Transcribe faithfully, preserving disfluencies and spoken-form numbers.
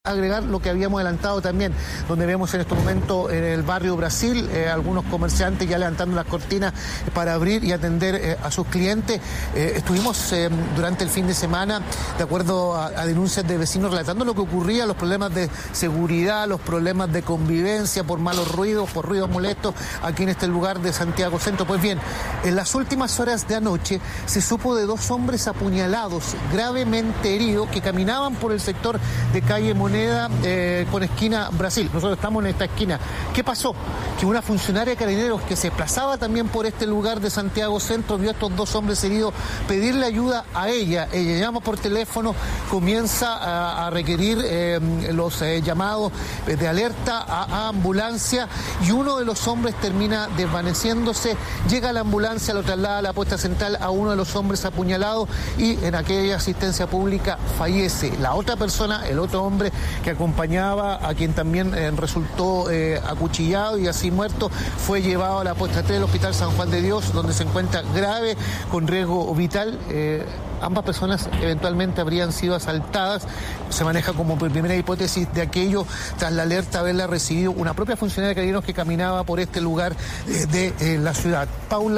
Agregar lo que habíamos adelantado también, donde vemos en este momento en el barrio Brasil, eh, algunos comerciantes ya levantando las cortinas para abrir y atender eh, a sus clientes. Eh, estuvimos eh, durante el fin de semana, de acuerdo a, a denuncias de vecinos, relatando lo que ocurría, los problemas de seguridad, los problemas de convivencia por malos ruidos, por ruidos molestos aquí en este lugar de Santiago Centro. Pues bien, en las últimas horas de anoche se supo de dos hombres apuñalados, gravemente heridos, que caminaban por el sector de calle Moneda Eh, con esquina Brasil. Nosotros estamos en esta esquina. ¿Qué pasó? Que una funcionaria de Carabineros que se desplazaba también por este lugar de Santiago Centro vio a estos dos hombres heridos pedirle ayuda a ella. Ella llama por teléfono, comienza a, a requerir eh, los eh, llamados de alerta a, a ambulancia y uno de los hombres termina desvaneciéndose. Llega a la ambulancia, lo traslada a la puesta central a uno de los hombres apuñalados y en aquella asistencia pública fallece. La otra persona, el otro hombre que acompañaba a quien también eh, resultó eh, acuchillado y así muerto, fue llevado a la puesta tres del Hospital San Juan de Dios, donde se encuentra grave, con riesgo vital. Eh, ambas personas eventualmente habrían sido asaltadas. Se maneja como primera hipótesis de aquello tras la alerta haberla recibido una propia funcionaria de Carabineros que caminaba por este lugar eh, de eh, la ciudad. Paula.